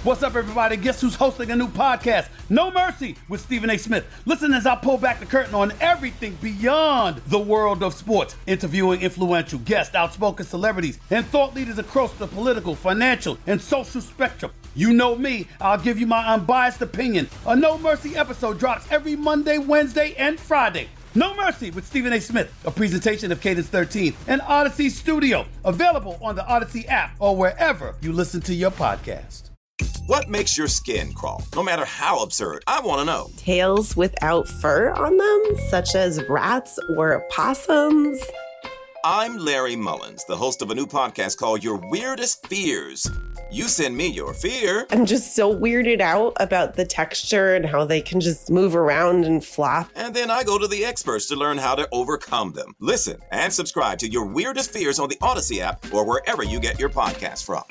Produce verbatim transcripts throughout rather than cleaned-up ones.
What's up, everybody? Guess who's hosting a new podcast? No Mercy with Stephen A. Smith. Listen as I pull back the curtain on everything beyond the world of sports, interviewing influential guests, outspoken celebrities, and thought leaders across the political, financial, and social spectrum. You know me, I'll give you my unbiased opinion. A No Mercy episode drops every Monday, Wednesday, and Friday. No Mercy with Stephen A. Smith, a presentation of Cadence thirteen and Odyssey Studio, available on the Odyssey app or wherever you listen to your podcast. What makes your skin crawl? No matter how absurd, I want to know. Tails without fur on them, such as rats or possums. I'm Larry Mullins, the host of a new podcast called Your Weirdest Fears. You send me your fear. I'm just so weirded out about the texture and how they can just move around and flop. And then I go to the experts to learn how to overcome them. Listen and subscribe to Your Weirdest Fears on the Odyssey app or wherever you get your podcasts from.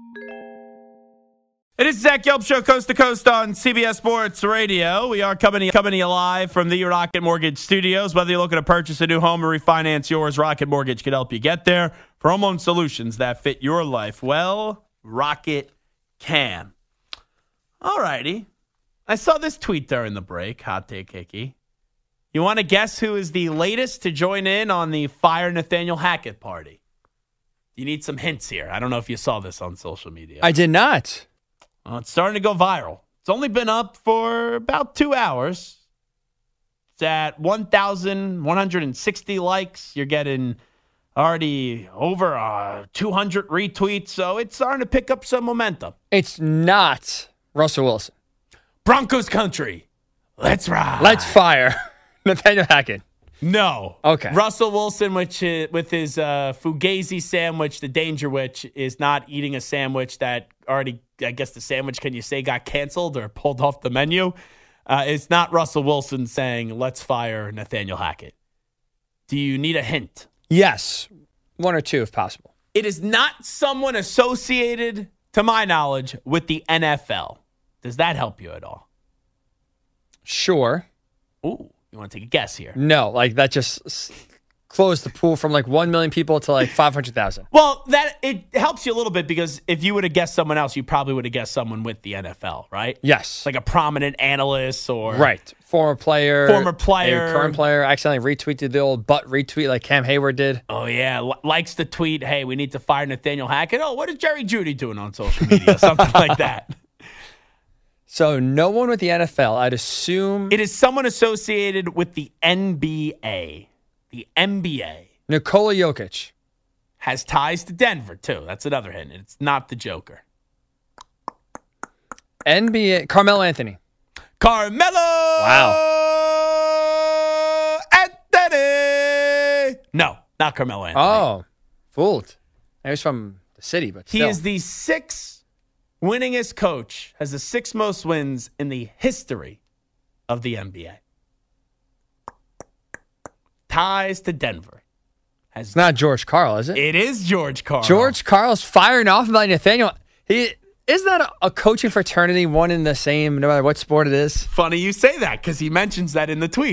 It is Zach Yelp Show, coast to coast on C B S Sports Radio. We are coming, coming to you live from the Rocket Mortgage Studios. Whether you're looking to purchase a new home or refinance yours, Rocket Mortgage can help you get there. For home loan solutions that fit your life, well, Rocket can. All righty. I saw this tweet during the break. Hot take, Hickey. You want to guess who is the latest to join in on the Fire Nathaniel Hackett party? You need some hints here. I don't know if you saw this on social media. I did not. Well, it's starting to go viral. It's only been up for about two hours. It's at one thousand one hundred sixty likes. You're getting already over uh, two hundred retweets, so it's starting to pick up some momentum. It's not Russell Wilson. Broncos country. Let's ride. Let's fire Nathaniel Hackett. No. Okay. Russell Wilson, which uh, with his uh, Fugazi sandwich, the Danger Witch, is not eating a sandwich that already, I guess the sandwich, can you say, got canceled or pulled off the menu? Uh, it's not Russell Wilson saying, let's fire Nathaniel Hackett. Do you need a hint? Yes. One or two if possible. It is not someone associated, to my knowledge, with the N F L. Does that help you at all? Sure. Ooh. You want to take a guess here? No, like that just s- closed the pool from like one million people to like five hundred thousand. Well, that it helps you a little bit because if you would have guessed someone else, you probably would have guessed someone with the N F L, right? Yes. Like a prominent analyst or... Right. Former player. Former player. A current player. Accidentally retweeted the old butt retweet like Cam Hayward did. Oh, yeah. L- likes the tweet, hey, we need to fire Nathaniel Hackett. Oh, what is Jerry Jeudy doing on social media? Something like that. So no one with the N F L, I'd assume. It is someone associated with the N B A. The N B A. Nikola Jokic. Has ties to Denver, too. That's another hint. It's not the Joker. N B A. Carmelo Anthony. Carmelo! Wow. Anthony! No, not Carmelo Anthony. Oh, fooled. He was from the city, but He still. is the sixth winningest coach, has the sixth most wins in the history of the N B A. Ties to Denver. Has It's not George Karl, is it? It is George Karl. George Karl's firing off about Nathaniel. He Isn't that a, a coaching fraternity, one in the same, no matter what sport it is? Funny you say that because he mentions that in the tweet.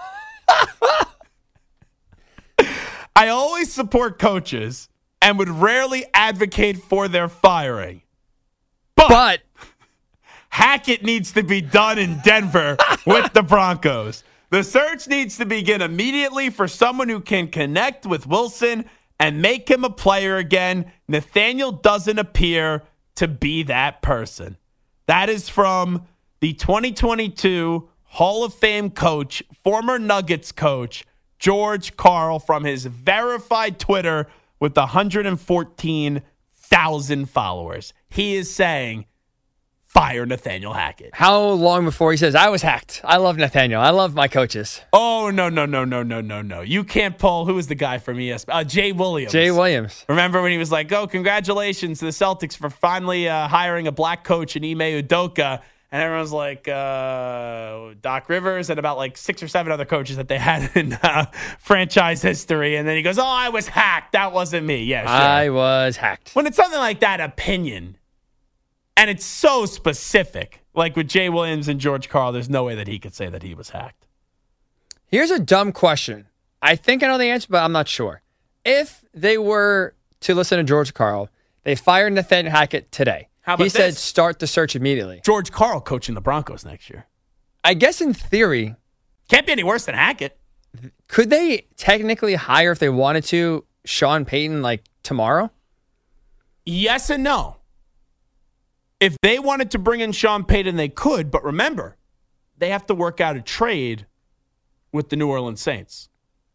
I always support coaches and would rarely advocate for their firing. But, But Hackett needs to be done in Denver with the Broncos. The search needs to begin immediately for someone who can connect with Wilson and make him a player again. Nathaniel doesn't appear to be that person. That is from the twenty twenty-two Hall of Fame coach, former Nuggets coach, George Karl, from his verified Twitter with one hundred fourteen thousand followers. He is saying, fire Nathaniel Hackett. how long before he says, I was hacked? I love Nathaniel. I love my coaches. Oh, no, no, no, no, no, no, no. You can't pull. Who was the guy from E S P N? Uh, Jay Williams. Jay Williams. Remember when he was like, oh, congratulations to the Celtics for finally uh, hiring a black coach in Ime Udoka. And everyone's like, uh, Doc Rivers and about like six or seven other coaches that they had in uh, franchise history. And then he goes, oh, I was hacked. That wasn't me. Yeah, sure. I was hacked. When it's something like that, opinion, and it's so specific, like with Jay Williams and George Karl, there's no way that he could say that he was hacked. Here's a dumb question. I think I know the answer, but I'm not sure. If they were to listen to George Karl, they fired Nathaniel Hackett today. How about He said this? start the search immediately. George Karl coaching the Broncos next year. I guess in theory, Can't be any worse than Hackett. could they technically hire, if they wanted to, Sean Payton like tomorrow? Yes and no. If they wanted to bring in Sean Payton, they could. But remember, they have to work out a trade with the New Orleans Saints.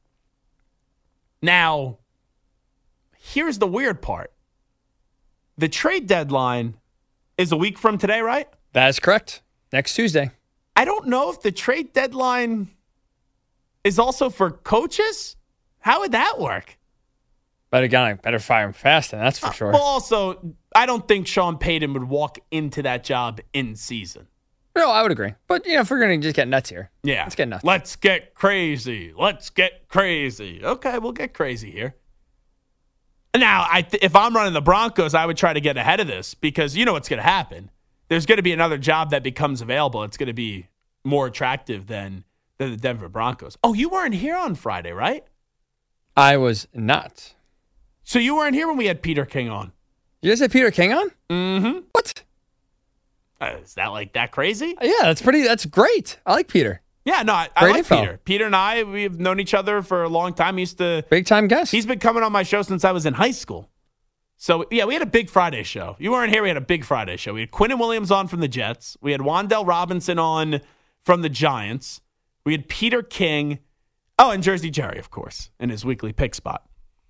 Now, here's the weird part. The trade deadline is a week from today, right? That is correct. Next Tuesday. I don't know if the trade deadline is also for coaches. How would that work? But again, I better fire him fast, and that's for sure. Well, also, I don't think Sean Payton would walk into that job in season. No, I would agree. But, you know, if we're going to just get nuts here. Yeah. Let's get nuts. Let's get crazy. Let's get crazy. Okay, we'll get crazy here. Now, I th- if I'm running the Broncos, I would try to get ahead of this because you know what's going to happen. There's going to be another job that becomes available. It's going to be more attractive than, than the Denver Broncos. Oh, you weren't here on Friday, right? I was not. So you weren't here when we had Peter King on. You guys had Peter King on? Mm-hmm. What? Uh, is that like that crazy? Yeah, that's pretty, that's great. I like Peter. Yeah, no, I, I Great like info. Peter. Peter and I, we've known each other for a long time. He used to, Big time guest. he's been coming on my show since I was in high school. So, yeah, we had a big Friday show. You weren't here. We had a big Friday show. We had Quinnen Williams on from the Jets. We had Wan'Dale Robinson on from the Giants. We had Peter King. Oh, and Jersey Jerry, of course, in his weekly pick spot.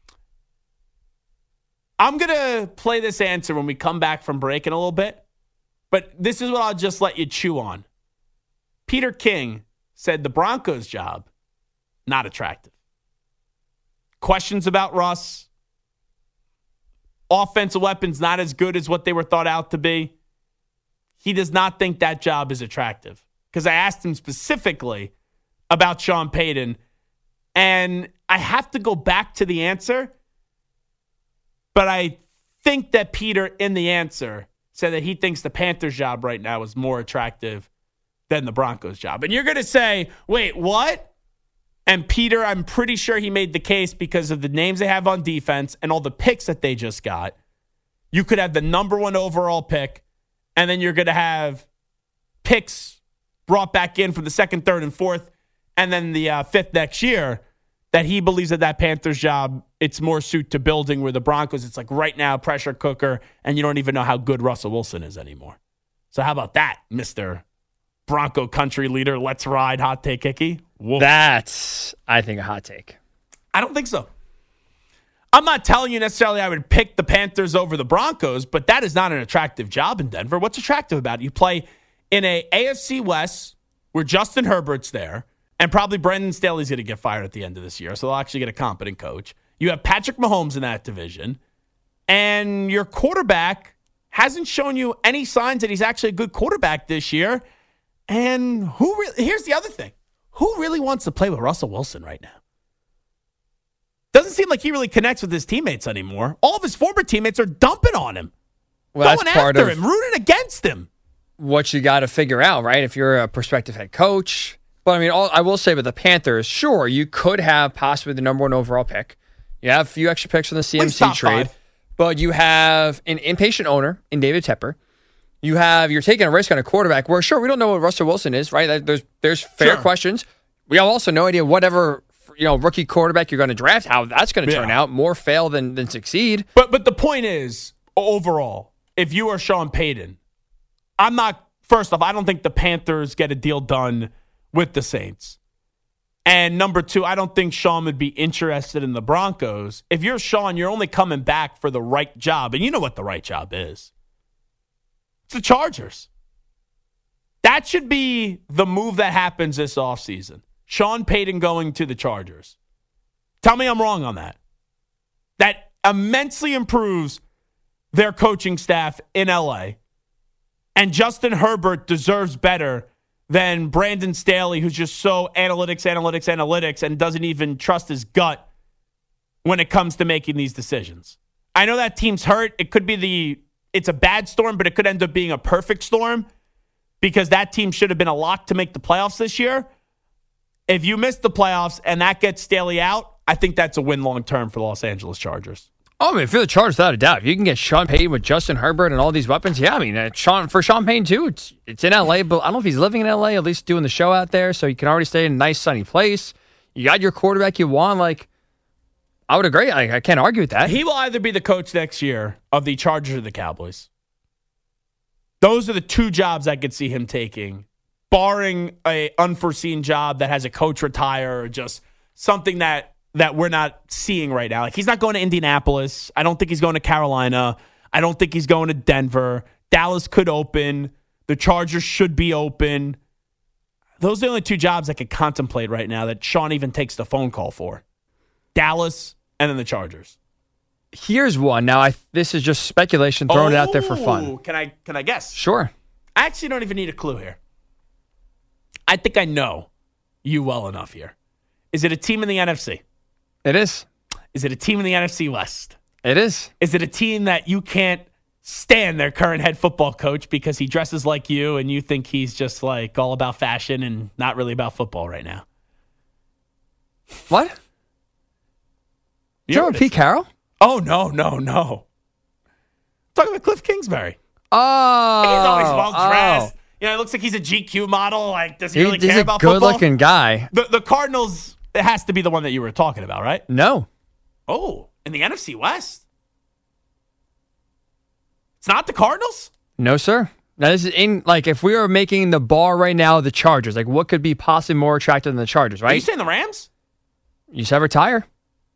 I'm going to play this answer when we come back from break in a little bit. But this is what I'll just let you chew on. Peter King said the Broncos job, not attractive. Questions about Russ. Offensive weapons not as good as what they were thought out to be. He does not think that job is attractive. Because I asked him specifically about Sean Payton, and I have to go back to the answer, but I think that Peter, in the answer, said that he thinks the Panthers job right now is more attractive than the Broncos job. And you're going to say, wait, what? And Peter, I'm pretty sure he made the case because of the names they have on defense and all the picks that they just got. You could have the number one overall pick, and then you're going to have picks brought back in for the second, third, and fourth, and then the uh, fifth next year, that he believes that that Panthers job, it's more suit to building, where the Broncos, it's like right now, pressure cooker, and you don't even know how good Russell Wilson is anymore. So how about that, Mister Bronco country leader? Let's ride, hot take, Hickey. Woof. That's, I think, a hot take. I don't think so. I'm not telling you necessarily I would pick the Panthers over the Broncos, but that is not an attractive job in Denver. What's attractive about it? You play in a A F C West where Justin Herbert's there, and probably Brendan Staley's going to get fired at the end of this year, so they'll actually get a competent coach. You have Patrick Mahomes in that division, and your quarterback hasn't shown you any signs that he's actually a good quarterback this year. And who? Re- here's the other thing. Who really wants to play with Russell Wilson right now? Doesn't seem like he really connects with his teammates anymore. All of his former teammates are dumping on him, Well, going that's part after of him, rooting against him. what you got to figure out, right? If you're a prospective head coach. But I mean, all, I will say with the Panthers, sure, you could have possibly the number one overall pick. You have a few extra picks on the C M C top trade, five. but you have an impatient owner in David Tepper. You have you're taking a risk on a quarterback where sure we don't know what Russell Wilson is, right? There's there's fair Sure. questions. We have also no idea whatever you know rookie quarterback you're going to draft, how that's going to turn Yeah. out. More fail than than succeed. But but the point is, overall, if you are Sean Payton, I'm not. First off, I don't think the Panthers get a deal done with the Saints. And number two, I don't think Sean would be interested in the Broncos. If you're Sean, you're only coming back for the right job. And you know what the right job is. It's the Chargers. That should be the move that happens this offseason. Sean Payton going to the Chargers. Tell me I'm wrong on that. That immensely improves their coaching staff in L A. And Justin Herbert deserves better than Brandon Staley, who's just so analytics, analytics, analytics, and doesn't even trust his gut when it comes to making these decisions. I know that team's hurt. It could be the, it's a bad storm, but it could end up being a perfect storm because that team should have been a lock to make the playoffs this year. If you miss the playoffs and that gets Staley out, I think that's a win long term for the Los Angeles Chargers. Oh, I mean, if you're the Chargers, without a doubt, if you can get Sean Payton with Justin Herbert and all these weapons, yeah, I mean, uh, Sean for Sean Payton, too, it's it's in L A, but I don't know if he's living in L A, at least doing the show out there, so you can already stay in a nice, sunny place. You got your quarterback you want. Like, I would agree. I, I can't argue with that. He will either be the coach next year of the Chargers or the Cowboys. Those are the two jobs I could see him taking, barring a unforeseen job that has a coach retire or just something that that we're not seeing right now. Like, he's not going to Indianapolis. I don't think he's going to Carolina. I don't think he's going to Denver. Dallas could open. The Chargers should be open. Those are the only two jobs I could contemplate right now that Sean even takes the phone call for. Dallas and then the Chargers. Here's one. Now, I this is just speculation, throwing oh, it out there for fun. Can I, can I guess? Sure. I actually don't even need a clue here. I think I know you well enough here. Is it a team in the N F C? It is. Is it a team in the N F C West? It is. Is it a team that you can't stand their current head football coach because he dresses like you and you think he's just like all about fashion and not really about football right now? What? You talking about Pete Carroll? Oh, no, no, no. I'm talking about Cliff Kingsbury. Oh. He's always well dressed. Oh. You know, it looks like he's a G Q model. Like, does he, he really care about football? football? He's a good-looking guy. The, the Cardinals, it has to be the one that you were talking about, right? No. Oh, in the N F C West? It's not the Cardinals? No, sir. Now, this is in, like, if we were making the bar right now, the Chargers, like, what could be possibly more attractive than the Chargers, right? Are you saying the Rams? You said retire.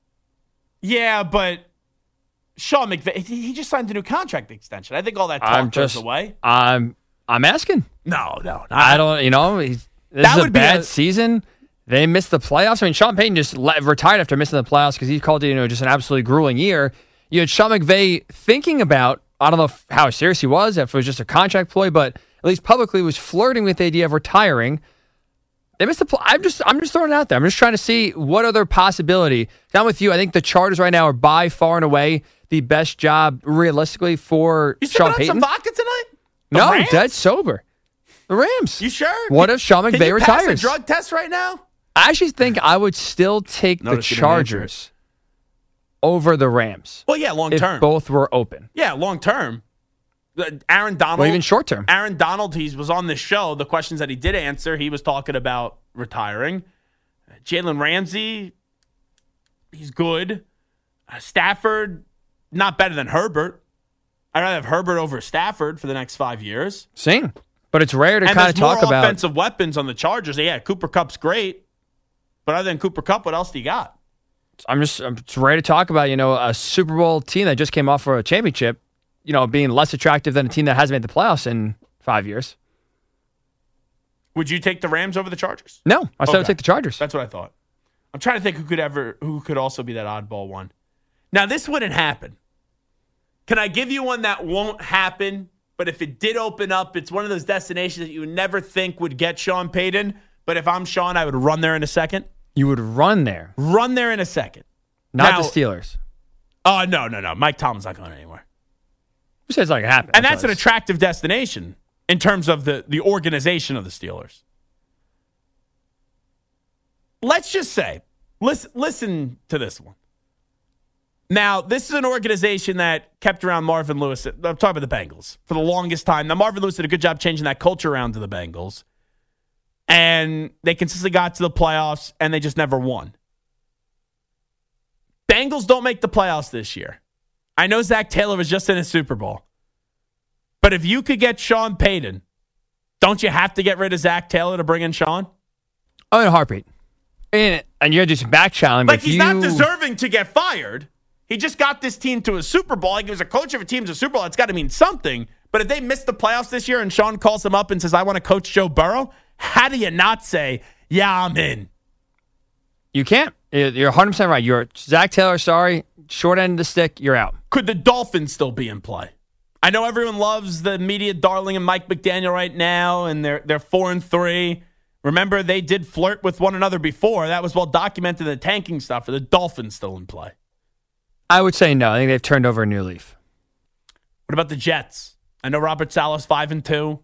Yeah, but Sean McVay, he just signed a new contract extension. I think all that talk I'm goes just, away. I'm, I'm asking. No, no. Not, I don't, you know, he's, this That is a would be bad a- season. They missed the playoffs. I mean, Sean Payton just let, retired after missing the playoffs because he called it, you know, just an absolutely grueling year. You had Sean McVay thinking about, I don't know if, how serious he was, if it was just a contract ploy, but at least publicly was flirting with the idea of retiring. They missed the play. I'm just, I'm just throwing it out there. I'm just trying to see what other possibility. Down with you, I think the Chargers right now are by far and away the best job realistically for You Sean sipping on Payton. some vodka tonight? The No, Rams? dead sober. The Rams. You sure? What if Sean Can McVay you retires? pass a drug test right now? I actually think I would still take Notice the you didn't answer Chargers over the Rams Well, yeah, long if term. both were open. Yeah, long term. The- Aaron Donald. Or even short term. Aaron Donald, he was on this show. The questions that he did answer, he was talking about retiring. Jalen Ramsey, he's good. Uh, Stafford, not better than Herbert. I'd rather have Herbert over Stafford for the next five years. Same. But it's rare to And kind of there's more talk about. offensive weapons on the Chargers. Yeah, Cooper Kupp's great. But other than Cooper Kupp, what else do you got? I'm just I'm, it's rare to talk about, you know, a Super Bowl team that just came off for a championship, you know, being less attractive than a team that hasn't made the playoffs in five years. Would you take the Rams over the Chargers? No, I said I would Okay. take the Chargers. That's what I thought. I'm trying to think who could ever, who could also be that oddball one. Now, this wouldn't happen. Can I give you one that won't happen? But if it did open up, it's one of those destinations that you would never think would get Sean Payton. But if I'm Sean, I would run there in a second. You would run there, Run there in a second. not Now- the Steelers. Oh, no, no, no. Mike Tomlin's not going anywhere. Who says it's not going to happen? And that's an what it is. attractive destination in terms of the, the organization of the Steelers. Let's just say, listen, listen to this one. Now, this is an organization that kept around Marvin Lewis. I'm talking about the Bengals for the longest time. Now, Marvin Lewis did a good job changing that culture around to the Bengals. And they consistently got to the playoffs, and they just never won. Bengals don't make the playoffs this year. I know Zach Taylor was just in a Super Bowl. But if you could get Sean Payton, don't you have to get rid of Zach Taylor to bring in Sean? Oh, in a heartbeat. And, and you're just back channeling. Like, but he's you, not deserving to get fired. He just got this team to a Super Bowl. Like, he was a coach of a team to a Super Bowl. It's got to mean something. But if they miss the playoffs this year and Sean calls him up and says, I want to coach Joe Burrow, how do you not say, yeah, I'm in? You can't. You're one hundred percent right. You're Zach Taylor, sorry. Short end of the stick, you're out. Could the Dolphins still be in play? I know everyone loves the media darling and Mike McDaniel right now, and they're they're four and three. Remember, they did flirt with one another before. That was well documented in the tanking stuff. Are the Dolphins still in play? I would say no. I think they've turned over a new leaf. What about the Jets? I know Robert Saleh's five and two.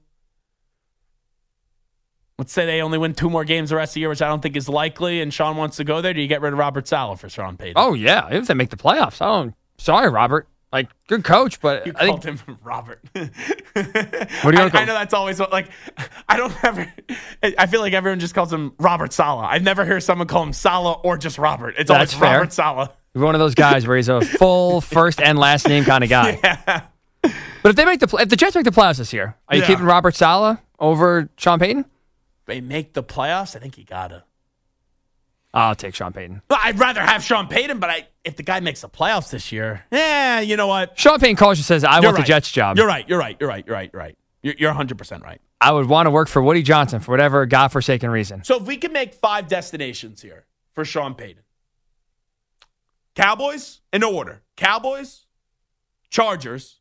Let's say they only win two more games the rest of the year, which I don't think is likely, and Sean wants to go there. Do you get rid of Robert Saleh for Sean Payton? Oh, yeah. If they make the playoffs, I don't sorry, Robert. Like, good coach, but You I called think, him Robert. What do you I, call I him? know that's always what, like, I don't ever, I feel like everyone just calls him Robert Saleh. I never hear someone call him Saleh or just Robert. It's That's always fair. Robert Saleh. He's one of those guys where he's a full first and last name kind of guy. Yeah. But if they make the pl- if the Jets make the playoffs this year, are you Yeah. keeping Robert Saleh over Sean Payton? They make the playoffs? I think you got to. I'll take Sean Payton. Well, I'd rather have Sean Payton, but I, if the guy makes the playoffs this year, yeah, you know what? Sean Payton calls you and says, I You're want right. the Jets job. You're right. You're right. You're right. You're right. You're right. You're, you're one hundred percent right. I would want to work for Woody Johnson for whatever godforsaken reason. So if we can make five destinations here for Sean Payton. Cowboys, in order. Cowboys, Chargers.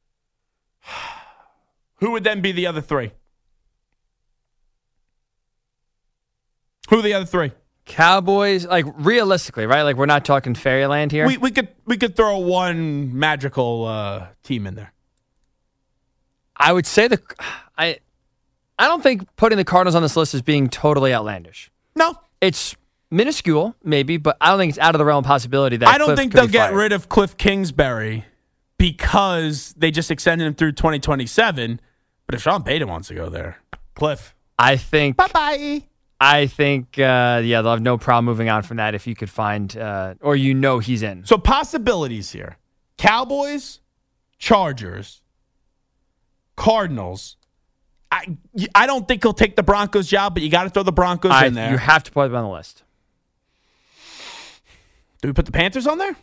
Who would then be the other three? Who are the other three? Cowboys, like realistically, right? Like we're not talking fairyland here. We we could we could throw one magical uh, team in there. I would say the I I don't think putting the Cardinals on this list is being totally outlandish. No, It's minuscule, maybe, but I don't think it's out of the realm of possibility that I don't Cliff think could they'll be get fired. rid of Cliff Kingsbury because they just extended him through twenty twenty-seven. But if Sean Payton wants to go there, Cliff, I think bye bye. I think uh, yeah, they'll have no problem moving on from that if you could find uh, or you know he's in. So possibilities here: Cowboys, Chargers, Cardinals. I I don't think he'll take the Broncos job, but you got to throw the Broncos I, in there. you have to put them on the list. Do we put the Panthers on there?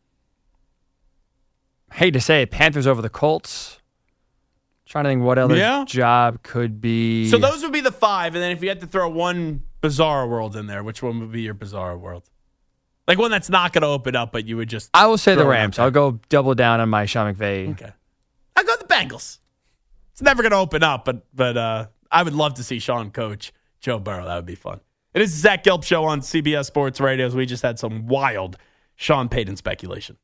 Hate to say it, Panthers over the Colts. Trying to think what other Yeah. job could be. So those would be the five, and then if you had to throw one Bizarro World in there, which one would be your Bizarro World? Like one that's not going to open up, but you would just. I will say the throw it out Rams. there. I'll go double down on my Sean McVay. Okay. I go the Bengals. It's never going to open up, but but uh, I would love to see Sean coach Joe Burrow. That would be fun. It is the Zach Gelb Show on C B S Sports Radio. We just had some wild Sean Payton speculation.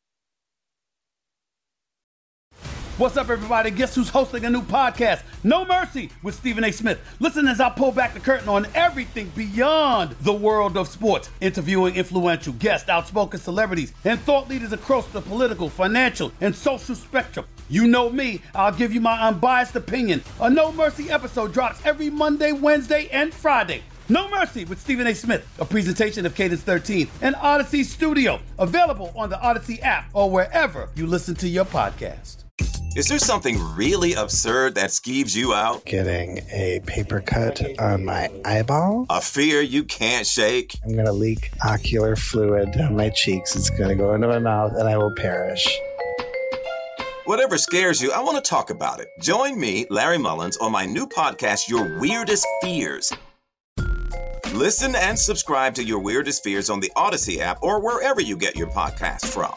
What's up, everybody? Guess who's hosting a new podcast? No Mercy with Stephen A. Smith. Listen as I pull back the curtain on everything beyond the world of sports, interviewing influential guests, outspoken celebrities, and thought leaders across the political, financial, and social spectrum. You know me, I'll give you my unbiased opinion. A No Mercy episode drops every Monday, Wednesday, and Friday. No Mercy with Stephen A. Smith, a presentation of Cadence thirteen and Odyssey Studio, available on the Odyssey app or wherever you listen to your podcast. Is there something really absurd that skeeves you out? Getting a paper cut on my eyeball. A fear you can't shake? I'm going to leak ocular fluid down my cheeks. It's going to go into my mouth and I will perish. Whatever scares you, I want to talk about it. Join me, Larry Mullins, on my new podcast, Your Weirdest Fears. Listen and subscribe to Your Weirdest Fears on the Odyssey app or wherever you get your podcasts from.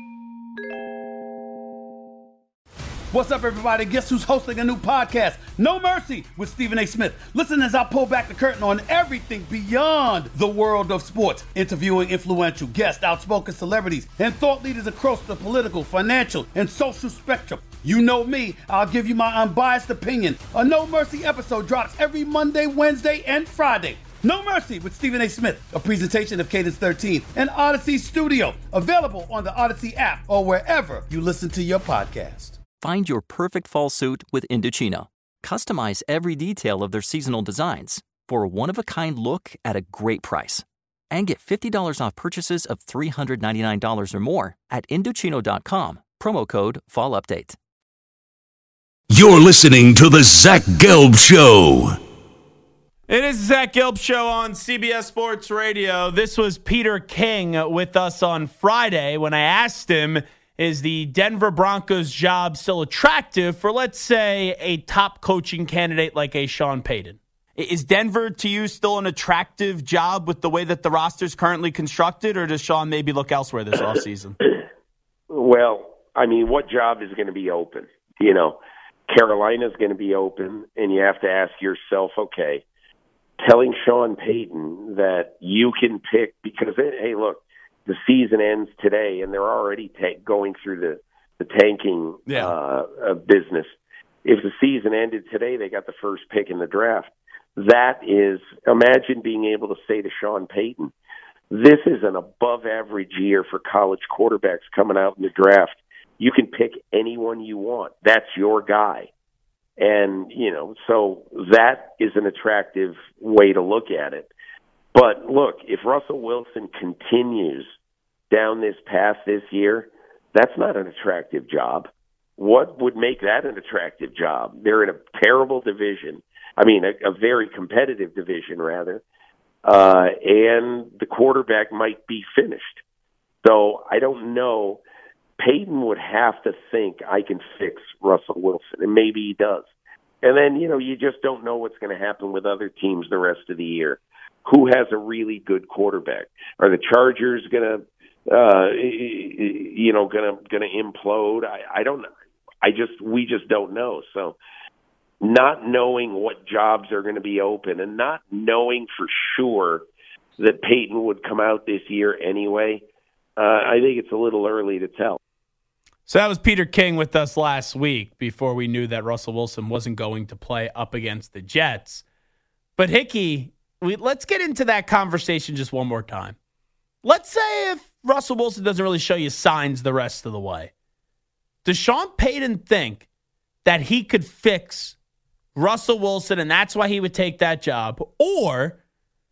What's up, everybody? Guess who's hosting a new podcast? No Mercy with Stephen A. Smith. Listen as I pull back the curtain on everything beyond the world of sports, interviewing influential guests, outspoken celebrities, and thought leaders across the political, financial, and social spectrum. You know me, I'll give you my unbiased opinion. A No Mercy episode drops every Monday, Wednesday, and Friday. No Mercy with Stephen A. Smith, a presentation of Cadence thirteen and Odyssey Studio, available on the Odyssey app or wherever you listen to your podcast. Find your perfect fall suit with Indochino. Customize every detail of their seasonal designs for a one-of-a-kind look at a great price. And get fifty dollars off purchases of three hundred ninety-nine dollars or more at Indochino dot com. Promo code FALLUPDATE. You're listening to The Zach Gelb Show. It is the Zach Gelb Show on C B S Sports Radio. This was Peter King with us on Friday when I asked him, is the Denver Broncos job still attractive for, let's say, a top coaching candidate like a Sean Payton? Is Denver, to you, still an attractive job with the way that the roster's currently constructed, or does Sean maybe look elsewhere this offseason? Well, I mean, what job is going to be open? You know, Carolina's going to be open, and you have to ask yourself, okay, telling Sean Payton that you can pick, because, hey, look, the season ends today, and they're already ta- going through the, the tanking Yeah. uh, uh, business. If the season ended today, they got the first pick in the draft. That is, imagine being able to say to Sean Payton, this is an above-average year for college quarterbacks coming out in the draft. You can pick anyone you want. That's your guy. And, you know, so that is an attractive way to look at it. But, look, if Russell Wilson continues down this path this year, that's not an attractive job. What would make that an attractive job? They're in a terrible division. I mean, a, a very competitive division, rather. Uh, and the quarterback might be finished. So I don't know. Peyton would have to think, I can fix Russell Wilson, and maybe he does. And then, you know, you just don't know what's going to happen with other teams the rest of the year. Who has a really good quarterback? Are the Chargers going to, uh, you know, going to going to implode? I, I don't know. I just we just don't know. So, not knowing what jobs are going to be open, and not knowing for sure that Peyton would come out this year anyway, uh, I think it's a little early to tell. So that was Peter King with us last week before we knew that Russell Wilson wasn't going to play up against the Jets. But Hickey, we, let's get into that conversation just one more time. Let's say if Russell Wilson doesn't really show you signs the rest of the way, does Sean Payton think that he could fix Russell Wilson and that's why he would take that job? Or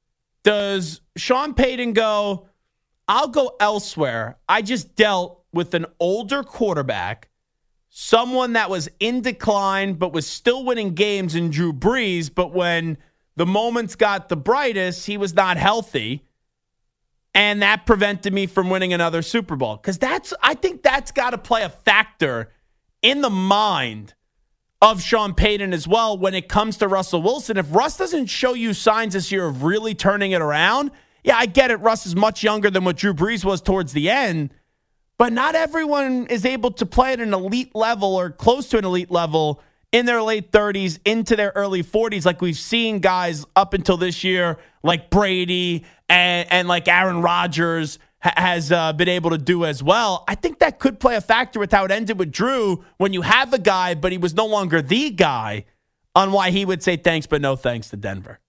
does Sean Payton go, I'll go elsewhere. I just dealt with an older quarterback, someone that was in decline but was still winning games in Drew Brees, but when the moments got the brightest, he was not healthy, and that prevented me from winning another Super Bowl. Because that's, I think that's got to play a factor in the mind of Sean Payton as well when it comes to Russell Wilson. If Russ doesn't show you signs this year of really turning it around, yeah, I get it. Russ is much younger than what Drew Brees was towards the end, but not everyone is able to play at an elite level or close to an elite level in their late thirties into their early forties, like we've seen guys up until this year, like Brady and, and like Aaron Rodgers ha- has uh, been able to do as well. I think that could play a factor with how it ended with Drew when you have a guy, but he was no longer the guy, on why he would say thanks but no thanks to Denver.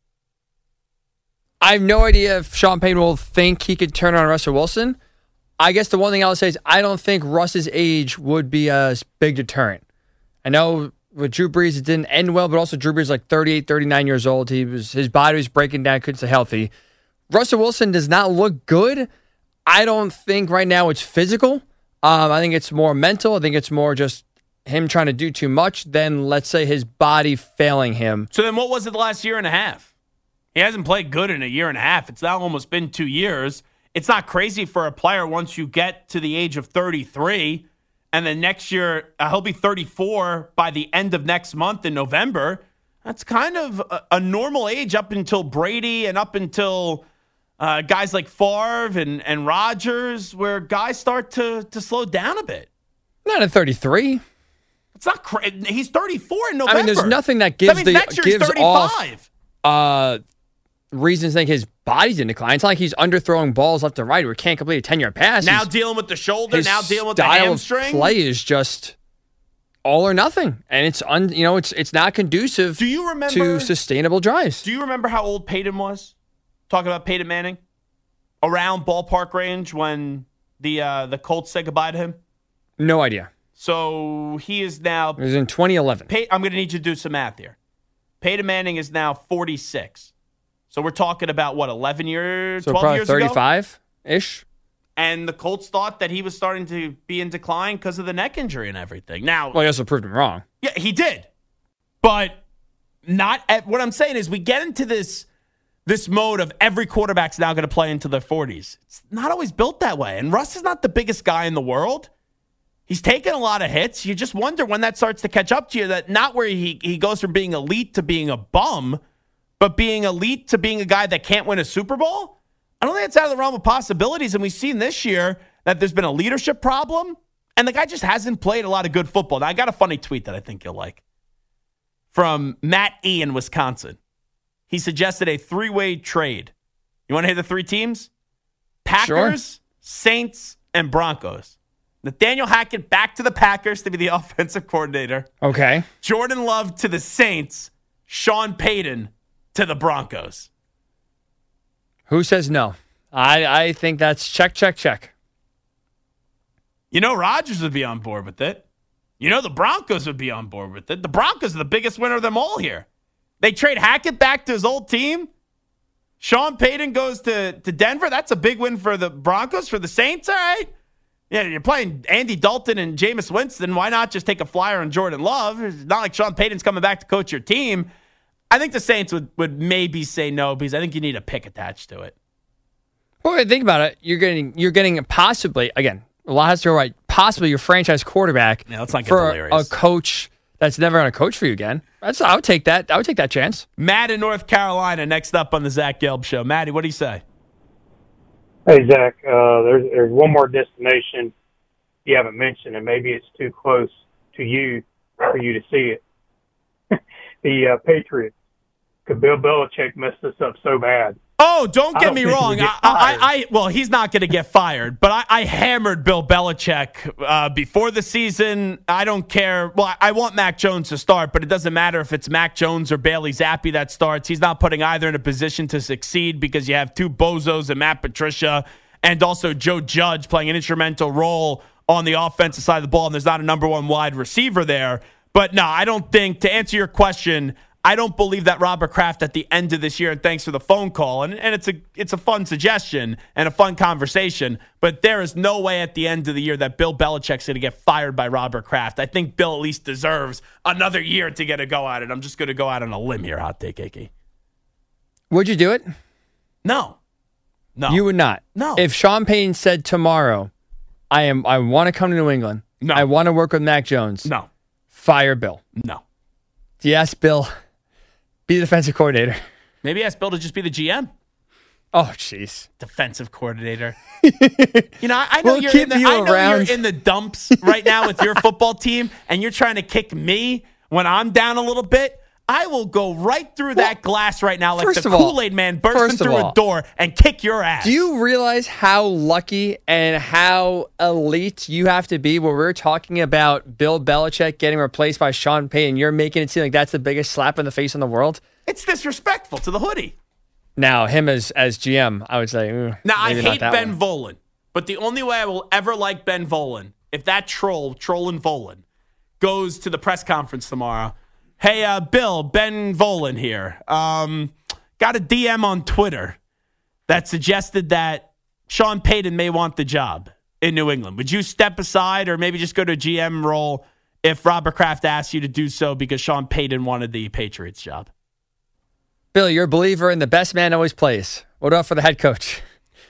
I have no idea if Sean Payton will think he could turn on Russell Wilson. I guess the one thing I would say is I don't think Russ's age would be a big deterrent. I know with Drew Brees, it didn't end well, but also Drew Brees is like thirty-eight, thirty-nine years old. He was His body was breaking down, couldn't stay healthy. Russell Wilson does not look good. I don't think right now it's physical. Um, I think it's more mental. I think it's more just him trying to do too much than, let's say, his body failing him. So then what was it the last year and a half? He hasn't played good in a year and a half. It's now almost been two years. It's not crazy for a player once you get to the age of thirty-three, and then next year uh, he'll be thirty-four by the end of next month in November. That's kind of a, a normal age up until Brady and up until uh, guys like Favre and, and Rodgers, where guys start to, to slow down a bit. Not at thirty-three. It's not crazy. He's thirty-four in November. I mean, there's nothing that gives that the next year gives he's thirty-five. off uh, reasons to think his body's in decline. It's not like he's underthrowing balls left and right or can't complete a ten-yard pass. Now he's, dealing with the shoulder, his now dealing with the style hamstring. Of play is just all or nothing, and it's un, you know it's it's not conducive. Do you remember to sustainable drives? Do you remember how old Peyton was? Talking about Peyton Manning, around ballpark range when the uh, the Colts said goodbye to him. No idea. So he is now. It was in twenty eleven. Pey- I'm going to need you to do some math here. Peyton Manning is now forty-six. So we're talking about, what, eleven years, so twelve years ago? thirty-five-ish. And the Colts thought that he was starting to be in decline because of the neck injury and everything. Now, well, he also proved him wrong. Yeah, he did. But not at, what I'm saying is we get into this this mode of every quarterback's now going to play into their forties. It's not always built that way. And Russ is not the biggest guy in the world. He's taken a lot of hits. You just wonder when that starts to catch up to you, that not where he, he goes from being elite to being a bum, but being elite to being a guy that can't win a Super Bowl. I don't think it's out of the realm of possibilities. And we've seen this year that there's been a leadership problem, and the guy just hasn't played a lot of good football. Now, I got a funny tweet that I think you'll like from Matt E. in Wisconsin. He suggested a three-way trade. You want to hear the three teams? Packers, sure. Saints, and Broncos. Nathaniel Hackett back to the Packers to be the offensive coordinator. Okay. Jordan Love to the Saints. Sean Payton to the Broncos. Who says no? I, I think that's check, check, check. You know Rodgers would be on board with it. You know the Broncos would be on board with it. The Broncos are the biggest winner of them all here. They trade Hackett back to his old team. Sean Payton goes to, to Denver. That's a big win for the Broncos. For the Saints, all right? Yeah, you're playing Andy Dalton and Jameis Winston. Why not just take a flyer on Jordan Love? It's not like Sean Payton's coming back to coach your team. I think the Saints would, would maybe say no because I think you need a pick attached to it. Well, think about it. You're getting you're getting possibly, again, a lot has to go right, possibly your franchise quarterback yeah, let's not get for delirious. a coach that's never going to coach for you again. That's I would take that. I would take that chance. Matt in North Carolina next up on the Zach Gelb Show. Matty, what do you say? Hey, Zach, uh, there's, there's one more destination you haven't mentioned, and maybe it's too close to you for you to see it. the uh, Patriots. Because Bill Belichick messed us up so bad. Oh, don't get don't me think wrong. he'll I, get I, fired. I, well, he's not going to get fired, but I, I hammered Bill Belichick uh, before the season. I don't care. Well, I, I want Mac Jones to start, but it doesn't matter if it's Mac Jones or Bailey Zappi that starts. He's not putting either in a position to succeed because you have two bozos and Matt Patricia and also Joe Judge playing an instrumental role on the offensive side of the ball, and there's not a number one wide receiver there. But no, I don't think, to answer your question, I don't believe that Robert Kraft at the end of this year, and thanks for the phone call, and, and it's a it's a fun suggestion and a fun conversation, but there is no way at the end of the year that Bill Belichick's going to get fired by Robert Kraft. I think Bill at least deserves another year to get a go at it. I'm just going to go out on a limb here, hot take, Akey. Would you do it? No. No. You would not. No. If Sean Payton said tomorrow, I am I want to come to New England. No. I want to work with Mac Jones. No. Fire Bill. No. Yes, Bill. Be the defensive coordinator. Maybe ask Bill to just be the G M. Oh, jeez. Defensive coordinator. you know, I, I know, We'll you're, keep in the, you I know around. you're in the dumps right now with your football team, and you're trying to kick me when I'm down a little bit. I will go right through that Well, glass right now like first the of all- Kool-Aid man bursting first of through all, a door and kick your ass. Do you realize how lucky and how elite you have to be where we're talking about Bill Belichick getting replaced by Sean Payton? You're making it seem like that's the biggest slap in the face in the world. It's disrespectful to the hoodie. Now, him as as G M, I would say. mm, Now, I maybe not hate that Ben one. Volen, but the only way I will ever like Ben Volen, if that troll, Trollin Volen, goes to the press conference tomorrow. Hey, uh, Bill, Ben Volen here. Um, got a D M on Twitter that suggested that Sean Payton may want the job in New England. Would you step aside or maybe just go to a G M role if Robert Kraft asked you to do so because Sean Payton wanted the Patriots job? Bill, you're a believer in the best man always plays. What about for the head coach?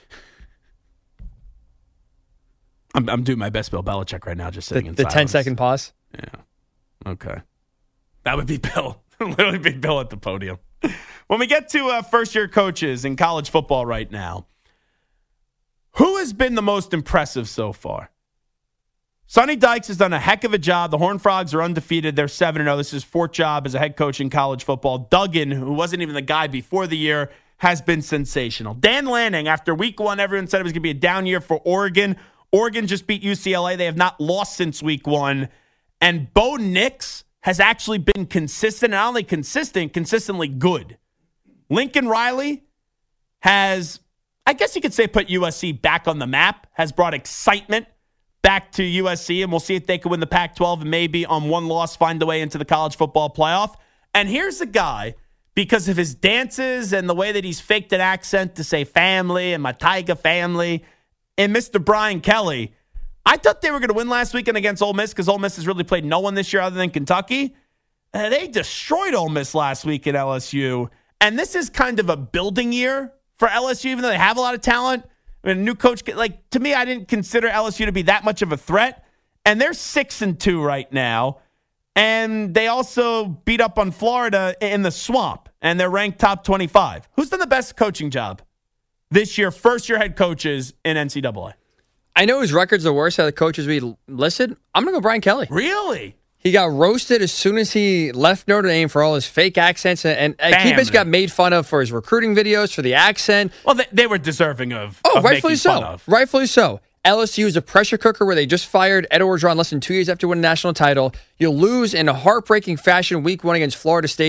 I'm, I'm doing my best Bill Belichick right now, just The, sitting in the silence. ten second pause. Yeah. Okay. That would be Bill. Literally be Bill at the podium. When we get to uh, first-year coaches in college football right now, who has been the most impressive so far? Sonny Dykes has done a heck of a job. The Horned Frogs are undefeated. They're seven and oh. This is his fourth job as a head coach in college football. Duggan, who wasn't even the guy before the year, has been sensational. Dan Lanning, after week one, everyone said it was going to be a down year for Oregon. Oregon just beat U C L A. They have not lost since week one. And Bo Nix has actually been consistent, not only consistent, consistently good. Lincoln Riley has, I guess you could say, put U S C back on the map, has brought excitement back to U S C, and we'll see if they can win the Pac twelve and maybe on one loss find the way into the college football playoff. And here's a guy, because of his dances and the way that he's faked an accent to say family and my Tiger family, and Mister Brian Kelly, I thought they were going to win last weekend against Ole Miss because Ole Miss has really played no one this year other than Kentucky. Uh, they destroyed Ole Miss last week at L S U. And this is kind of a building year for L S U, even though they have a lot of talent. I mean, a new coach, like, to me, I didn't consider L S U to be that much of a threat. And they're six and two right now. And they also beat up on Florida in the swamp. And they're ranked top twenty-five. Who's done the best coaching job this year, first-year head coaches in N C double A? I know his record's the worst out of the coaches we listed. I'm going to go Brian Kelly. Really? He got roasted as soon as he left Notre Dame for all his fake accents. And, and he Bam. basically got made fun of for his recruiting videos, for the accent. Well, they, they were deserving of, Oh, of rightfully making so. fun of. Rightfully so. L S U is a pressure cooker where they just fired Ed Orgeron less than two years after winning a national title. You'll lose in a heartbreaking fashion week one against Florida State.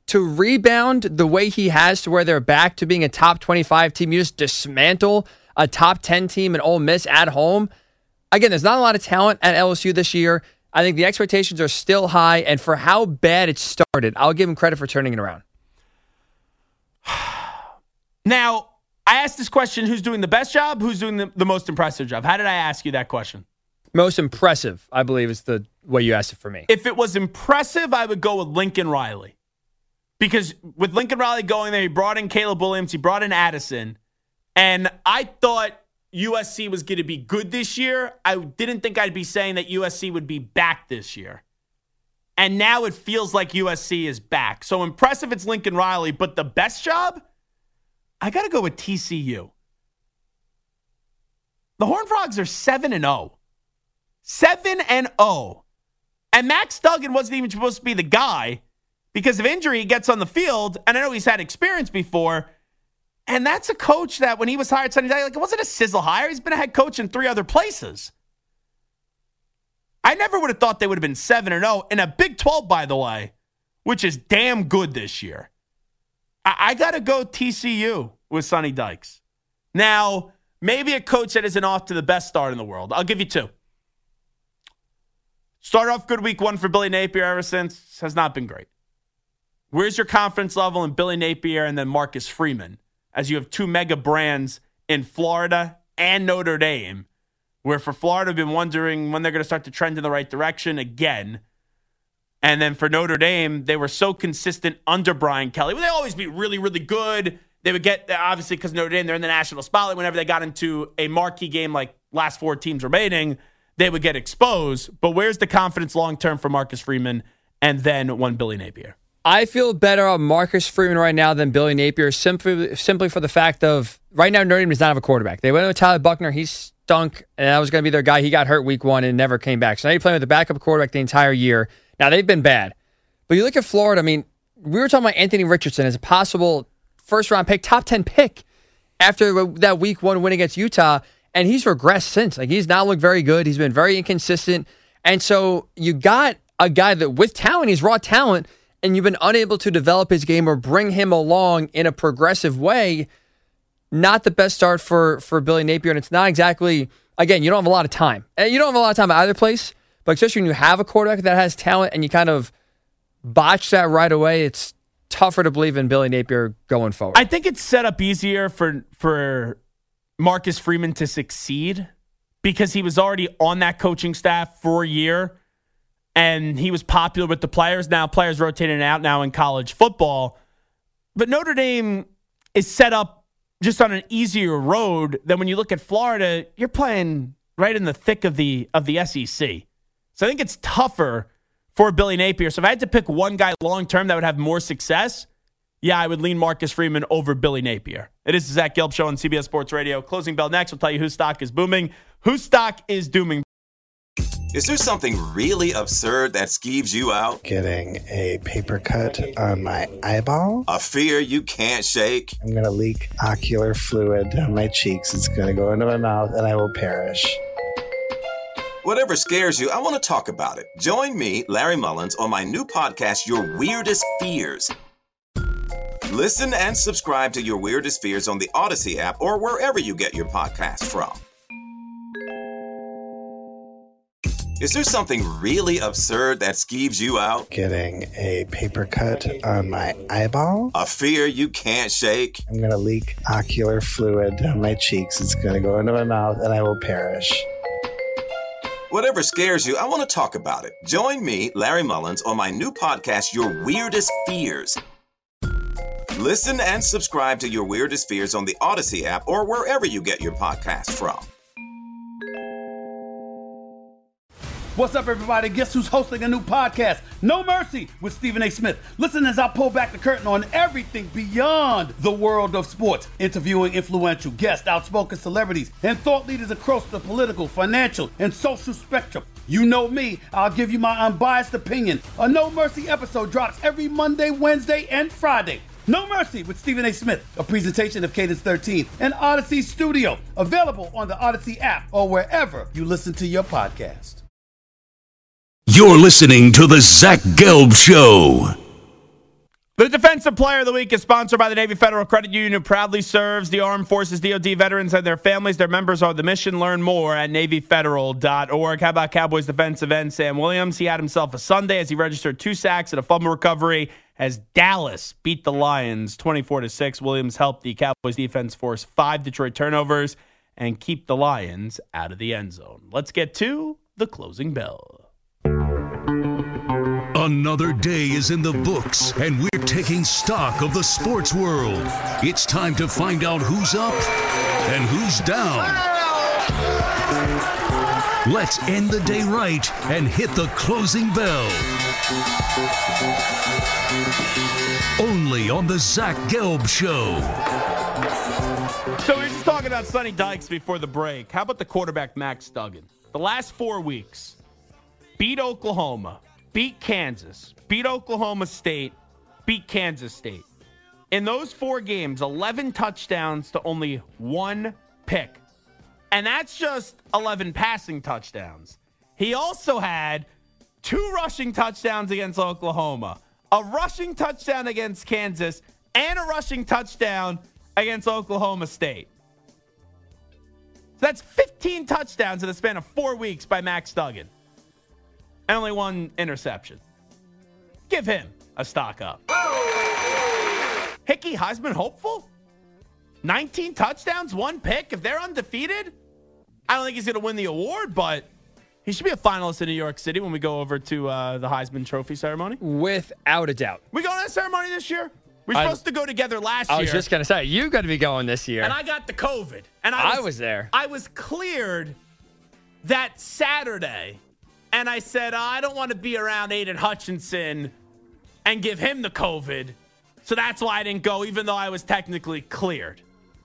to rebound the way he has to where they're back to being a top twenty-five team, you just dismantle a top ten team in Ole Miss at home. Again, there's not a lot of talent at L S U this year. I think the expectations are still high, and for how bad it started, I'll give him credit for turning it around. Now, I asked this question, who's doing the best job? Who's doing the, the most impressive job? How did I ask you that question? Most impressive, I believe, is the way you asked it for me. If it was impressive, I would go with Lincoln Riley. Because with Lincoln Riley going there, he brought in Caleb Williams, he brought in Addison, and I thought U S C was going to be good this year. I didn't think I'd be saying that U S C would be back this year. And now it feels like U S C is back. So impressive it's Lincoln Riley, but the best job? I got to go with T C U. The Horned Frogs are seven and oh. seven and oh. And Max Duggan wasn't even supposed to be the guy because of injury. He gets on the field, and I know he's had experience before. And that's a coach that when he was hired, Sonny Dykes, like, it wasn't a sizzle hire. He's been a head coach in three other places. I never would have thought they would have been seven and oh in a Big twelve, by the way, which is damn good this year. I, I got to go T C U with Sonny Dykes. Now, maybe a coach that isn't off to the best start in the world. I'll give you two. Start off good week one for Billy Napier ever since. Has not been great. Where's your confidence level in Billy Napier and then Marcus Freeman? As you have two mega brands in Florida and Notre Dame, where for Florida, we've been wondering when they're going to start to trend in the right direction again. And then for Notre Dame, they were so consistent under Brian Kelly. Well, they always be really, really good. They would get, obviously, because Notre Dame, they're in the national spotlight. Whenever they got into a marquee game like last four teams remaining, they would get exposed. But where's the confidence long-term for Marcus Freeman and then one Billy Napier? I feel better on Marcus Freeman right now than Billy Napier simply simply for the fact of right now Notre Dame does not have a quarterback. They went with Tyler Buchner. He stunk, and that was going to be their guy. He got hurt week one and never came back. So now you're playing with the backup quarterback the entire year. Now, they've been bad. But you look at Florida, I mean, we were talking about Anthony Richardson as a possible first-round pick, top ten pick after that week one win against Utah, and he's regressed since. Like, he's not looked very good. He's been very inconsistent. And so you got a guy that with talent, he's raw talent, and you've been unable to develop his game or bring him along in a progressive way. Not the best start for, for Billy Napier, and it's not exactly, again, you don't have a lot of time. And you don't have a lot of time at either place, but especially when you have a quarterback that has talent and you kind of botch that right away, it's tougher to believe in Billy Napier going forward. I think it's set up easier for for Marcus Freeman to succeed because he was already on that coaching staff for a year. And he was popular with the players. Now players rotating out now in college football. But Notre Dame is set up just on an easier road than when you look at Florida. You're playing right in the thick of the of the S E C. So I think it's tougher for Billy Napier. So if I had to pick one guy long-term that would have more success, yeah, I would lean Marcus Freeman over Billy Napier. It is the Zach Gelb Show on C B S Sports Radio. Closing bell next. We'll tell you whose stock is booming, whose stock is dooming. Is there something really absurd that skeeves you out? Getting a paper cut on my eyeball. A fear you can't shake? I'm going to leak ocular fluid down my cheeks. It's going to go into my mouth and I will perish. Whatever scares you, I want to talk about it. Join me, Larry Mullins, on my new podcast, Your Weirdest Fears. Listen and subscribe to Your Weirdest Fears on the Odyssey app or wherever you get your podcasts from. Is there something really absurd that skeeves you out? Getting a paper cut on my eyeball. A fear you can't shake? I'm going to leak ocular fluid down my cheeks. It's going to go into my mouth and I will perish. Whatever scares you, I want to talk about it. Join me, Larry Mullins, on my new podcast, Your Weirdest Fears. Listen and subscribe to Your Weirdest Fears on the Odyssey app or wherever you get your podcasts from. What's up, everybody? Guess who's hosting a new podcast? No Mercy with Stephen A. Smith. Listen as I pull back the curtain on everything beyond the world of sports, interviewing influential guests, outspoken celebrities, and thought leaders across the political, financial, and social spectrum. You know me, I'll give you my unbiased opinion. A No Mercy episode drops every Monday, Wednesday, and Friday. No Mercy with Stephen A. Smith, a presentation of Cadence thirteen and Odyssey Studio, available on the Odyssey app or wherever you listen to your podcast. You're listening to The Zach Gelb Show. The Defensive Player of the Week is sponsored by the Navy Federal Credit Union, who proudly serves the Armed Forces, D O D veterans, and their families. Their members are the mission. Learn more at Navy Federal dot org. How about Cowboys defensive end Sam Williams? He had himself a Sunday as he registered two sacks and a fumble recovery as Dallas beat the Lions twenty-four to six. Williams helped the Cowboys defense force five Detroit turnovers and keep the Lions out of the end zone. Let's get to the closing bell. Another day is in the books, and we're taking stock of the sports world. It's time to find out who's up and who's down. Let's end the day right and hit the closing bell. Only on the Zach Gelb Show. So we were just talking about Sonny Dykes before the break. How about the quarterback, Max Duggan? The last four weeks, beat Oklahoma, beat Kansas, beat Oklahoma State, beat Kansas State. In those four games, eleven touchdowns to only one pick. And that's just eleven passing touchdowns. He also had two rushing touchdowns against Oklahoma, a rushing touchdown against Kansas, and a rushing touchdown against Oklahoma State. So that's fifteen touchdowns in the span of four weeks by Max Duggan. And only one interception. Give him a stock up. Hickey, Heisman hopeful? nineteen touchdowns, one pick. If they're undefeated, I don't think he's going to win the award, but he should be a finalist in New York City when we go over to uh, the Heisman Trophy ceremony. Without a doubt. We going to that ceremony this year? We were I, supposed to go together last I year. was just going to say, you got to be going this year. And I got the COVID. And I was, I was there. I was cleared that Saturday. And I said, oh, I don't want to be around Aiden Hutchinson and give him the COVID. So that's why I didn't go, even though I was technically cleared.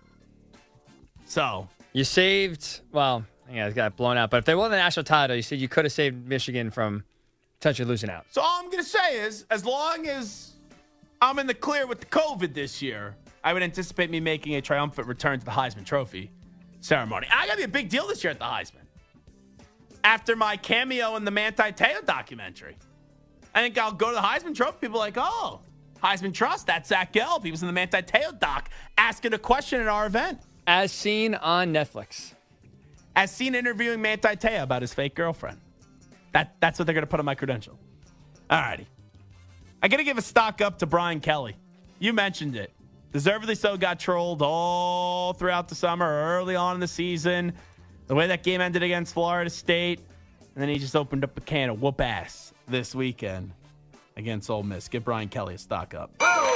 So. You saved, well, yeah, it got blown out. But if they won the national title, you said you could have saved Michigan from potentially losing out. So all I'm going to say is, as long as I'm in the clear with the COVID this year, I would anticipate me making a triumphant return to the Heisman Trophy ceremony. I got to be a big deal this year at the Heisman. After my cameo in the Manti Te'o documentary. I think I'll go to the Heisman Trophy. People are like, oh, Heisman Trust, that's Zach Gelb. He was in the Manti Te'o doc asking a question at our event. As seen on Netflix. As seen interviewing Manti Te'o about his fake girlfriend. That, that's what they're going to put on my credential. All righty. I got to give a stock up to Brian Kelly. You mentioned it. Deservedly so, got trolled all throughout the summer, early on in the season. The way that game ended against Florida State. And then he just opened up a can of whoop ass this weekend against Ole Miss. Give Brian Kelly a stock up.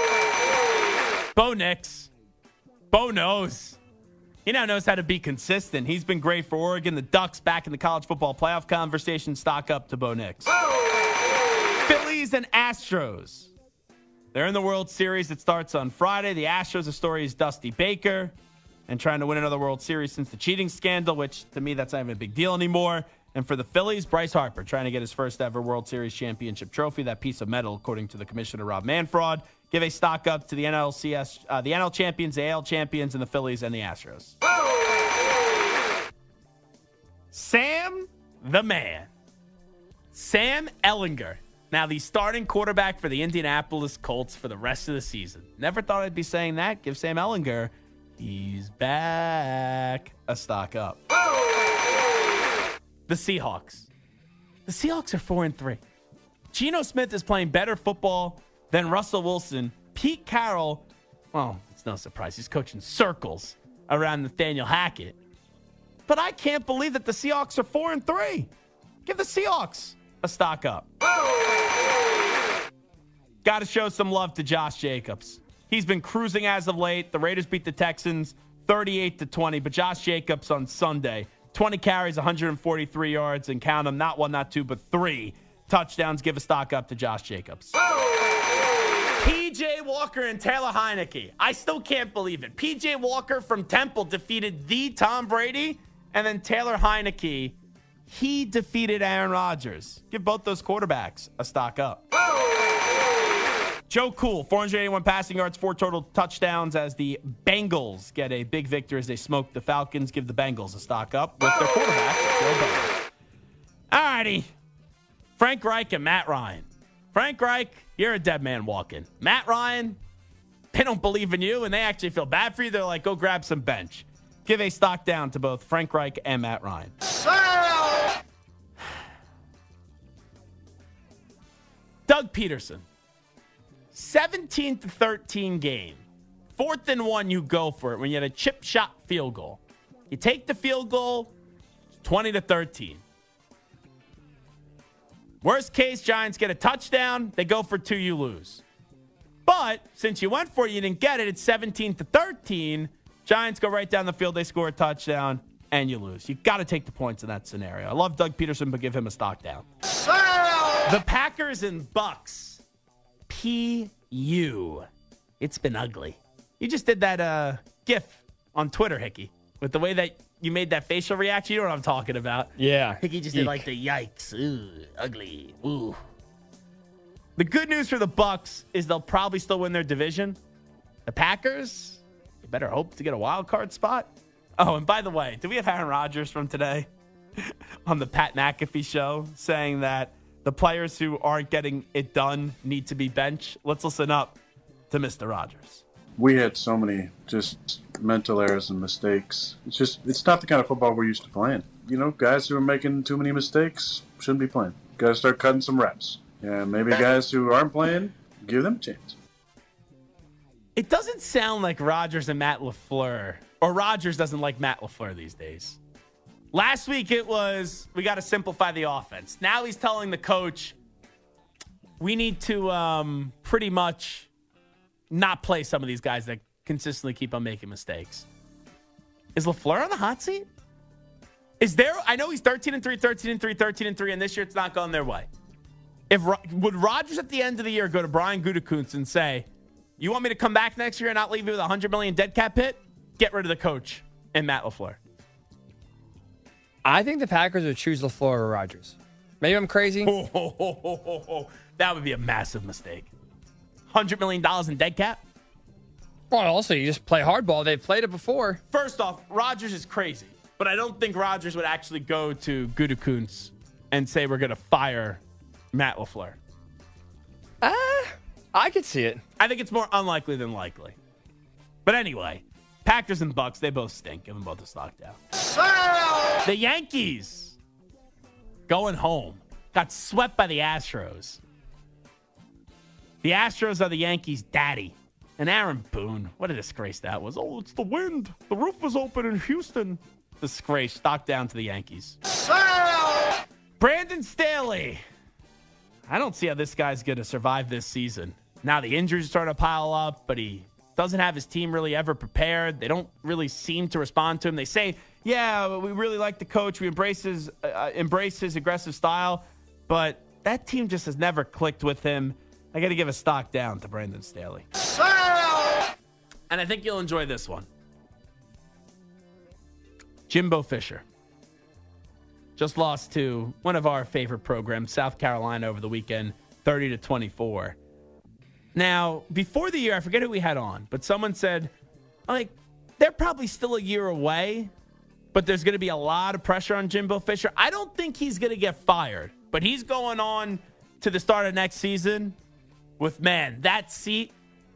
Bo Nix. Bo knows. He now knows how to be consistent. He's been great for Oregon. The Ducks back in the college football playoff conversation. Stock up to Bo Nix. Phillies and Astros. They're in the World Series. It starts on Friday. The Astros, the story is Dusty Baker and trying to win another World Series since the cheating scandal, which to me, that's not even a big deal anymore. And for the Phillies, Bryce Harper trying to get his first ever World Series championship trophy, that piece of metal, according to the commissioner, Rob Manfred. Give a stock up to the N L C S, uh, the N L champions, the A L champions, and the Phillies and the Astros. Sam the man. Sam Ehlinger. Now, the starting quarterback for the Indianapolis Colts for the rest of the season. Never thought I'd be saying that. Give Sam Ehlinger, he's back, a stock up. The Seahawks. The Seahawks are four and three. Geno Smith is playing better football than Russell Wilson. Pete Carroll, well, it's no surprise. He's coaching circles around Nathaniel Hackett. But I can't believe that the Seahawks are four and three. Give the Seahawks a stock up. Got to show some love to Josh Jacobs. He's been cruising as of late. The Raiders beat the Texans thirty-eight to twenty, but Josh Jacobs on Sunday, twenty carries, one hundred forty-three yards, and count them, not one, not two, but three touchdowns. Give a stock up to Josh Jacobs. P J Walker and Taylor Heineke. I still can't believe it. P J Walker from Temple defeated the Tom Brady, and then Taylor Heineke, he defeated Aaron Rodgers. Give both those quarterbacks a stock up. Joe Cool, four hundred eighty-one passing yards, four total touchdowns as the Bengals get a big victory as they smoke the Falcons. Give the Bengals a stock up with their quarterback, Joe Burrow. All righty. Frank Reich and Matt Ryan. Frank Reich, you're a dead man walking. Matt Ryan, they don't believe in you, and they actually feel bad for you. They're like, go grab some bench. Give a stock down to both Frank Reich and Matt Ryan. Doug Peterson, seventeen to thirteen game. Fourth and one, you go for it when you had a chip shot field goal. You take the field goal, twenty to thirteen. Worst case, Giants get a touchdown. They go for two, you lose. But since you went for it, you didn't get it. It's seventeen to thirteen. Giants go right down the field. They score a touchdown, and you lose. You got to take the points in that scenario. I love Doug Peterson, but give him a stock down. The Packers and Bucks. P U. It's been ugly. You just did that uh, GIF on Twitter, Hickey, with the way that you made that facial reaction. You know what I'm talking about. Yeah. Hickey just did like the yikes. Ooh, ugly. Ooh. The good news for the Bucks is they'll probably still win their division. The Packers, you better hope to get a wild card spot. Oh, and by the way, do we have Aaron Rodgers from today on the Pat McAfee show saying that the players who aren't getting it done need to be benched? Let's listen up to Mister Rodgers. We had so many just mental errors and mistakes. It's just, it's not the kind of football we're used to playing. You know, guys who are making too many mistakes shouldn't be playing. Got to start cutting some reps. Yeah, maybe guys who aren't playing, give them a chance. It doesn't sound like Rodgers and Matt LaFleur, or Rodgers doesn't like Matt LaFleur these days. Last week it was, we got to simplify the offense. Now he's telling the coach, we need to um, pretty much not play some of these guys that consistently keep on making mistakes. Is LaFleur on the hot seat? Is there, I know he's thirteen and three, thirteen and three, thirteen and three, and this year it's not going their way. If would Rodgers at the end of the year go to Brian Gutekunst and say, you want me to come back next year and not leave you with a one hundred million dollars dead cap hit? Get rid of the coach and Matt LaFleur. I think the Packers would choose LaFleur or Rodgers. Maybe I'm crazy. Oh, oh, oh, oh, oh, oh. That would be a massive mistake. one hundred million dollars in dead cap? Well, also, you just play hardball. They've played it before. First off, Rodgers is crazy. But I don't think Rodgers would actually go to Gutekunst and say we're going to fire Matt LaFleur. Ah, uh, I could see it. I think it's more unlikely than likely. But anyway, Packers and Bucks, they both stink. Give them both a stock down. The Yankees going home. Got swept by the Astros. The Astros are the Yankees' daddy. And Aaron Boone, what a disgrace that was. Oh, it's the wind. The roof was open in Houston. Disgrace. Stock down to the Yankees. Brandon Staley. I don't see how this guy's going to survive this season. Now the injuries are starting to pile up, but he doesn't have his team really ever prepared. They don't really seem to respond to him. They say, yeah, we really like the coach. We embrace his, uh, embrace his aggressive style, but that team just has never clicked with him. I got to give a stock down to Brandon Staley. And I think you'll enjoy this one. Jimbo Fisher just lost to one of our favorite programs, South Carolina, over the weekend, thirty to twenty-four. Now, before the year, I forget who we had on, but someone said, like, they're probably still a year away, but there's going to be a lot of pressure on Jimbo Fisher. I don't think he's going to get fired, but he's going on to the start of next season with, man, that seat,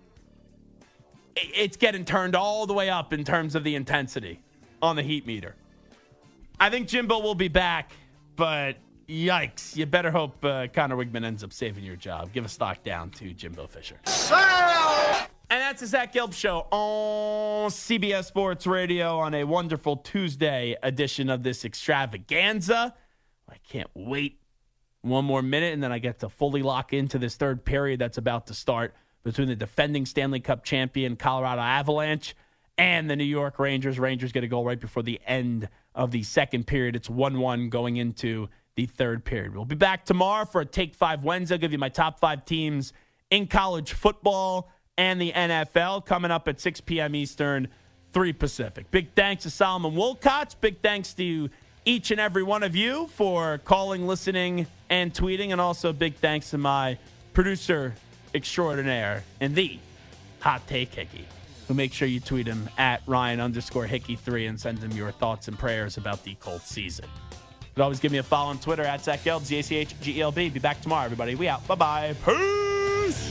it's getting turned all the way up in terms of the intensity on the heat meter. I think Jimbo will be back, but yikes. You better hope uh, Connor Wigman ends up saving your job. Give a stock down to Jimbo Fisher. And that's the Zach Gelb Show on C B S Sports Radio on a wonderful Tuesday edition of this extravaganza. I can't wait one more minute, and then I get to fully lock into this third period that's about to start between the defending Stanley Cup champion Colorado Avalanche and the New York Rangers. Rangers get a goal right before the end of the second period. It's one one going into the third period. We'll be back tomorrow for a Take Five Wednesday. I'll give you my top five teams in college football and the N F L coming up at six p.m. Eastern, three Pacific. Big thanks to Solomon Wolcott. Big thanks to each and every one of you for calling, listening, and tweeting. And also big thanks to my producer extraordinaire and the Hot Take Hickey, who make sure you tweet him at Ryan underscore Hickey three and send him your thoughts and prayers about the Colts season. You can always give me a follow on Twitter at Zach Gelb, Z A C H G E L B. Be back tomorrow, everybody. We out. Bye-bye. Peace!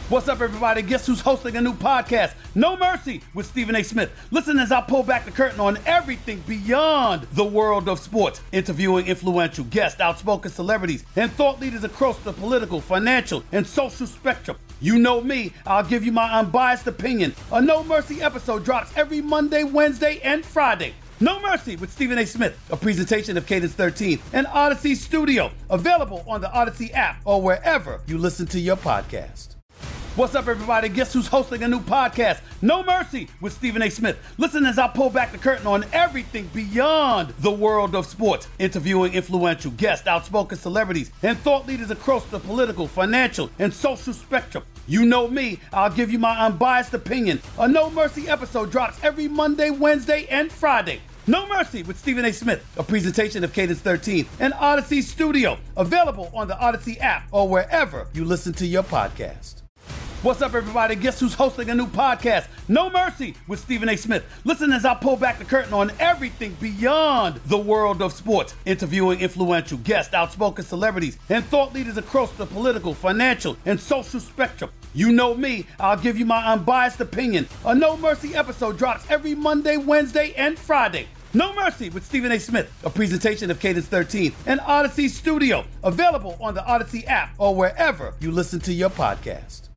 What's up, everybody? Guess who's hosting a new podcast? No Mercy with Stephen A. Smith. Listen as I pull back the curtain on everything beyond the world of sports, interviewing influential guests, outspoken celebrities, and thought leaders across the political, financial, and social spectrum. You know me, I'll give you my unbiased opinion. A No Mercy episode drops every Monday, Wednesday, and Friday. No Mercy with Stephen A. Smith, a presentation of Cadence thirteen and Odyssey Studio, available on the Odyssey app or wherever you listen to your podcast. What's up, everybody? Guess who's hosting a new podcast? No Mercy with Stephen A. Smith. Listen as I pull back the curtain on everything beyond the world of sports, interviewing influential guests, outspoken celebrities, and thought leaders across the political, financial, and social spectrum. You know me, I'll give you my unbiased opinion. A No Mercy episode drops every Monday, Wednesday, and Friday. No Mercy with Stephen A. Smith, a presentation of Cadence thirteen and Odyssey Studio, available on the Odyssey app or wherever you listen to your podcast. What's up, everybody? Guess who's hosting a new podcast? No Mercy with Stephen A. Smith. Listen as I pull back the curtain on everything beyond the world of sports, interviewing influential guests, outspoken celebrities, and thought leaders across the political, financial, and social spectrum. You know me, I'll give you my unbiased opinion. A No Mercy episode drops every Monday, Wednesday, and Friday. No Mercy with Stephen A. Smith, a presentation of Cadence thirteen and Odyssey Studio, available on the Odyssey app or wherever you listen to your podcast.